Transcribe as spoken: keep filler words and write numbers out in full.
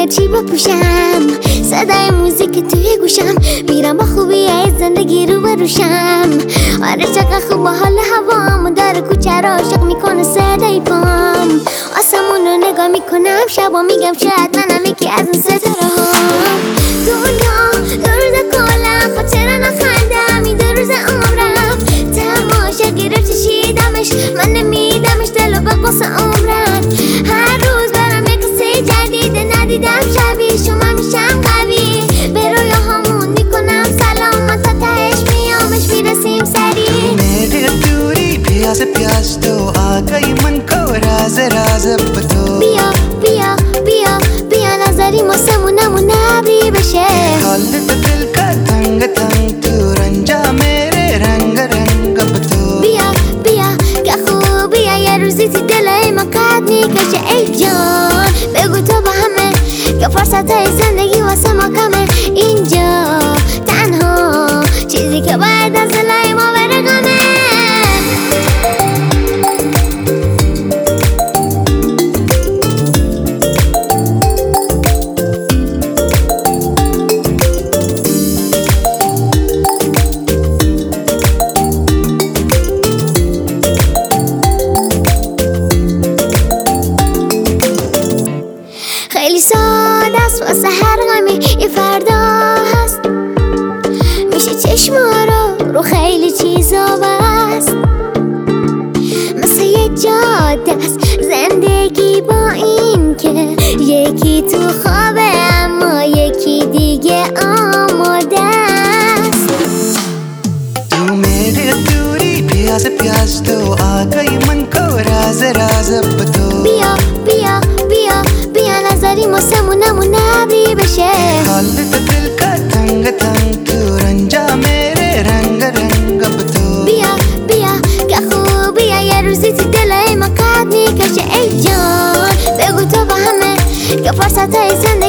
دیوونه چی بپوشم، صدای موزیک توی گوشم، میرم با خوبی از زندگی رو بروشم. آره چقدر خوب حال هوام، داره کوچه را عاشق میکنه صدای پام. آسمون رو نگاه میکنم شبا، میگم شاید منم یکی از اون ستاره ها. دنیا دو روز کلم، خاطر نخندم این دو روز عمرم. تماشا گرفت چشیدمش، من نمیدمش دلو به قصه عمرم. هر روز برم یک قصه جدیده، ندیدم شبیه شما میشم قوی. به رویاهامون میکنم سلام، من تا تهش میامش میرسیم سریع. मेरे दूरी प्यास प्यास तो आ गई मन को राज राज बतो. بیا بیا بیا بیا نظری موسمونمون نبری بشه. حالت دل کا تنگ تنگ تو رنجا मेरे रंग रंग बतो. بیا بیا که خوبیه یه روزی تی دلای ما قد میکشه. ای جان بگو تو با همه که فرصت های زندگی واسه ما کمه. اینجا تنها چیزی که باید از دلای ما بره غمه. خیلی ساده است واسه هر غمی یه فردا هست، میشه چشما رو رو خیلی چیزا بست. مثل یه جاده است زندگی با این که یکی تو خوابه اما یکی دیگه آماده است. तू मेरे दूरी प्यास प्यास तो आ गई मन को राज राज बतो. بیا بیا بیا بیا نظری موسمونمون نبری بشه. حالت دل کا تنگ تنگ تو رنجا मेरे रंग रंग बतो. بیا بیا که خوبیه یه روزی تی دلای ما قد میکشه. ای جان بگو تو با همه که فرصت های زندگی